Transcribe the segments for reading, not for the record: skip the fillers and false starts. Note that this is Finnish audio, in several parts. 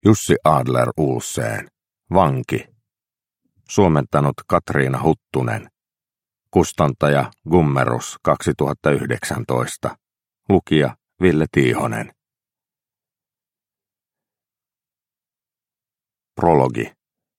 Jussi Adler-Olsen, vanki. Suomentanut Katriina Huttunen. Kustantaja Gummerus 2019. Lukija Ville Tiihonen. Prologi.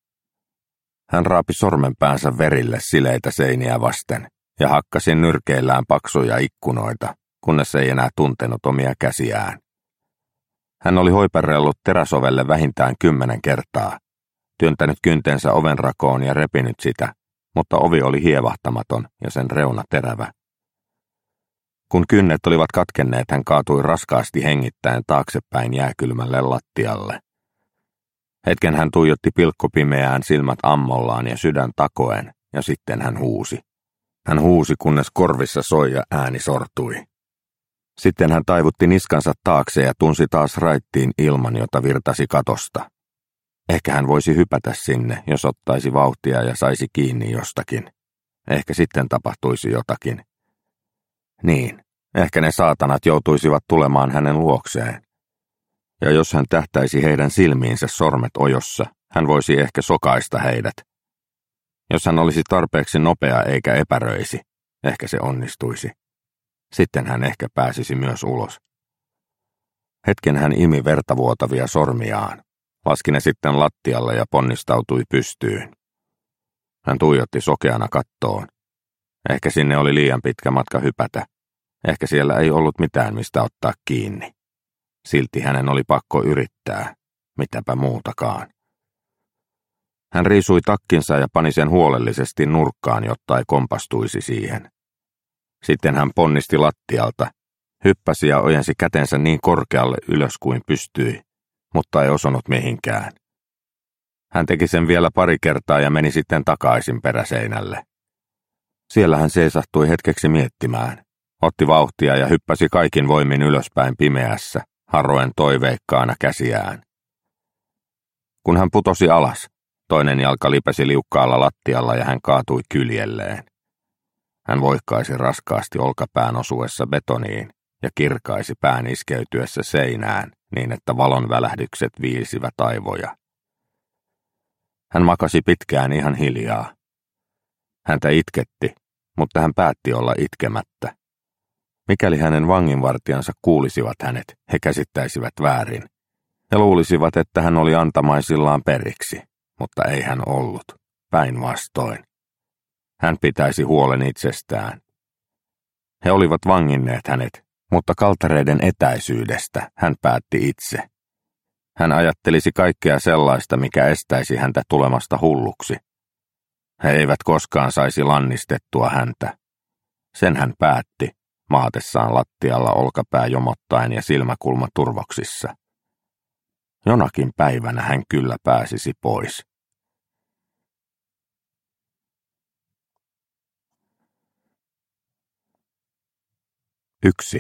Hän raapi sormenpäänsä verille sileitä seiniä vasten ja hakkasi nyrkeillään paksuja ikkunoita, kunnes ei enää tuntenut omia käsiään. Hän oli hoiperrellut teräsovelle vähintään 10 kertaa, työntänyt kyntensä ovenrakoon ja repinyt sitä, mutta ovi oli hievahtamaton ja sen reuna terävä. Kun kynnet olivat katkenneet, hän kaatui raskaasti hengittäen taaksepäin jääkylmälle lattialle. Hetken hän tuijotti pilkkopimeään silmät ammollaan ja sydän takoen, ja sitten hän huusi. Hän huusi, kunnes korvissa soi ja ääni sortui. Sitten hän taivutti niskansa taakse ja tunsi taas raittiin ilman, jota virtasi katosta. Ehkä hän voisi hypätä sinne, jos ottaisi vauhtia ja saisi kiinni jostakin. Ehkä sitten tapahtuisi jotakin. Niin, ehkä ne saatanat joutuisivat tulemaan hänen luokseen. Ja jos hän tähtäisi heidän silmiinsä sormet ojossa, hän voisi ehkä sokaista heidät. Jos hän olisi tarpeeksi nopea eikä epäröisi, ehkä se onnistuisi. Sitten hän ehkä pääsisi myös ulos. Hetken hän imi vertavuotavia sormiaan, laski ne sitten lattialle ja ponnistautui pystyyn. Hän tuijotti sokeana kattoon. Ehkä sinne oli liian pitkä matka hypätä. Ehkä siellä ei ollut mitään, mistä ottaa kiinni. Silti hänen oli pakko yrittää, mitäpä muutakaan. Hän riisui takkinsa ja pani sen huolellisesti nurkkaan, jotta ei kompastuisi siihen. Sitten hän ponnisti lattialta, hyppäsi ja ojensi kätensä niin korkealle ylös kuin pystyi, mutta ei osunut mihinkään. Hän teki sen vielä 2 kertaa ja meni sitten takaisin peräseinälle. Siellä hän seisahtui hetkeksi miettimään, otti vauhtia ja hyppäsi kaikin voimin ylöspäin pimeässä, harroen toiveikkaana käsiään. Kun hän putosi alas, toinen jalka lipesi liukkaalla lattialla ja hän kaatui kyljelleen. Hän voikkaisi raskaasti olkapään osuessa betoniin ja kirkaisi pään iskeytyessä seinään niin, että valon välähdykset viilsivät aivoja. Hän makasi pitkään ihan hiljaa. Häntä itketti, mutta hän päätti olla itkemättä. Mikäli hänen vanginvartijansa kuulisivat hänet, he käsittäisivät väärin. He luulisivat, että hän oli antamaisillaan periksi, mutta ei hän ollut, päinvastoin. Hän pitäisi huolen itsestään. He olivat vanginneet hänet, mutta kaltereiden etäisyydestä hän päätti itse. Hän ajattelisi kaikkea sellaista, mikä estäisi häntä tulemasta hulluksi. He eivät koskaan saisi lannistettua häntä. Sen hän päätti, maatessaan lattialla olkapää jomottaen ja silmäkulma turvoksissa. Jonakin päivänä hän kyllä pääsisi pois. Yksi.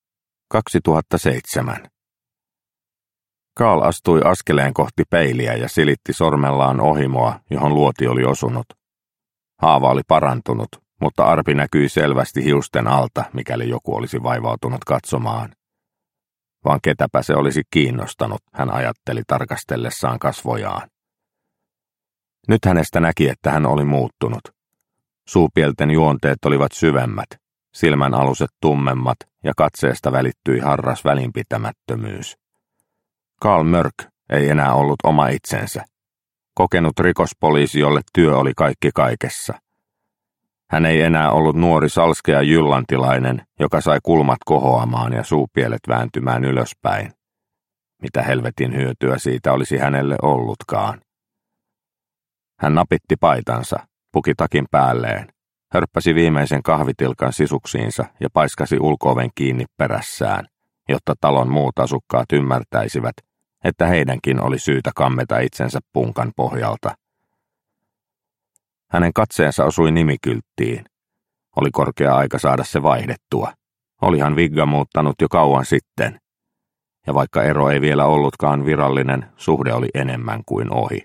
2007. Carl astui askeleen kohti peiliä ja silitti sormellaan ohimoa, johon luoti oli osunut. Haava oli parantunut, mutta arpi näkyi selvästi hiusten alta, mikäli joku olisi vaivautunut katsomaan. Vaan ketäpä se olisi kiinnostanut, hän ajatteli tarkastellessaan kasvojaan. Nyt hänestä näki, että hän oli muuttunut. Suupielten juonteet olivat syvemmät, silmän aluset tummemmat ja katseesta välittyi harras välinpitämättömyys. Carl Mörk ei enää ollut oma itsensä. Kokenut rikospoliisi, jolle työ oli kaikki kaikessa. Hän ei enää ollut nuori salskea jyllantilainen, joka sai kulmat kohoamaan ja suupielet vääntymään ylöspäin. Mitä helvetin hyötyä siitä olisi hänelle ollutkaan. Hän napitti paitansa, puki takin päälleen, hörppäsi viimeisen kahvitilkan sisuksiinsa ja paiskasi ulko-oven kiinni perässään, jotta talon muut asukkaat ymmärtäisivät, että heidänkin oli syytä kammeta itsensä punkan pohjalta. Hänen katseensa osui nimikylttiin. Oli korkea aika saada se vaihdettua. Olihan Vigga muuttanut jo kauan sitten. Ja vaikka ero ei vielä ollutkaan virallinen, suhde oli enemmän kuin ohi.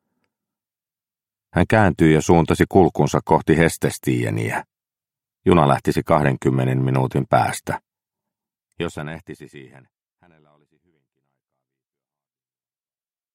Hän kääntyi ja suuntasi kulkunsa kohti Hestestieniä. Juna lähtisi 20 minuutin päästä. Jos hän ehtisi siihen,